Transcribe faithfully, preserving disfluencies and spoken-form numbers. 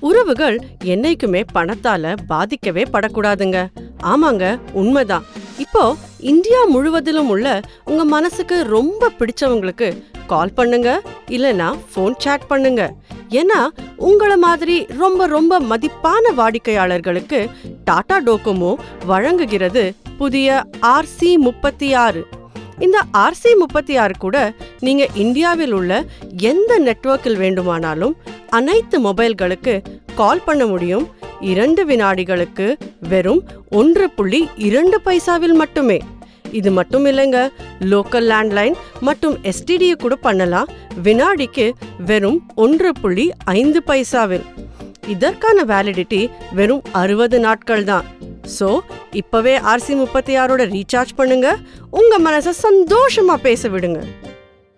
உறவுகள் என்னைக்குமே பணத்தால பாதிக்கவே படக்கூடாதுங்க. ஆமாங்க, உண்மைதான். இப்போ இந்தியா முழுவதிலும் உள்ள உங்க மனசுக்கு ரொம்ப பிடிச்சவங்களுக்கு கால் பண்ணுங்க, இல்லனா போன் சாட் பண்ணுங்க. ஏன்னா உங்கள மாதிரி ரொம்ப ரொம்ப மதிப்பான வாடிக்கையாளர்களுக்கு டாடா டோகோமோ வழங்குகிறது புதிய ஆர்சி முப்பத்தி ஆறு. இந்த ஆர்சி முப்பத்தி ஆறு கூட நீங்க இந்தியாவில் உள்ள எந்த நெட்வொர்க்கில் வேண்டுமானாலும் அனைத்து மொபைல்களுக்கு கால் பண்ண முடியும். இரண்டு வினாடிகளுக்கு வெறும் ஒன்று புள்ளி இரண்டு பைசாவில் மட்டுமே. இது மட்டும் இல்லைங்க, லோக்கல் லேண்ட்லைன் மற்றும் எஸ்டிடி கூட பண்ணலாம். வினாடிக்கு வெறும் ஒன்று புள்ளி ஐந்து பைசாவில். இதற்கான வேலிடிட்டி வெறும் அறுபது நாட்கள் தான். சோ இப்பவே ஆர்சி முப்பத்தி ஆறோட ரீசார்ஜ் பண்ணுங்க, உங்க மனசை சந்தோஷமா பேச விடுங்க.